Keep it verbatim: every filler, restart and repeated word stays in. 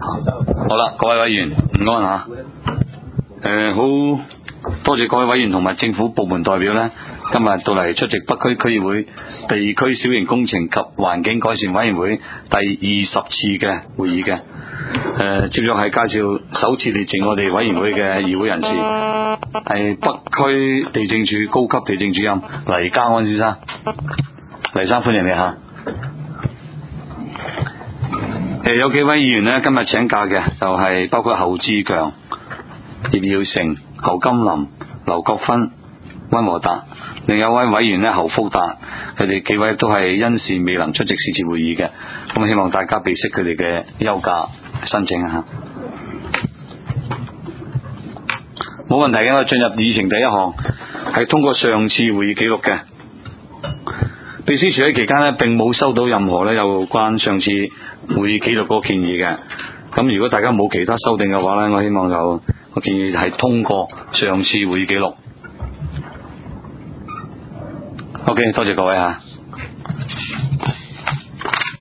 好啦，各位委員唔該吓，誒好多謝各位委員同埋政府部門代表呢，今日到嚟出席北區區議會地區小型工程及環境改善委員會第二十次嘅會議嘅。誒、呃，接落係介紹首次列席我哋委員會嘅議會人士，係北區地政處高級地政主任黎家安先生。黎生，歡迎你吓。誒，有幾位議員呢，今日請假嘅，就係、是、包括侯志強、葉耀成、侯金林、劉國芬、溫和達，另有位委員呢，侯福達，佢哋幾位都係因事未能出席是次會議嘅，咁希望大家備悉佢哋嘅休假申請吓。冇問題嘅，我進入議程第一項係通過上次會議記錄嘅。秘書處喺期間呢，並冇收到任何呢有關上次會議記錄嗰個建議嘅。咁如果大家冇其他修訂嘅話呢，我希望就我建議係通過上次會議記錄。OK， 多謝各位吓。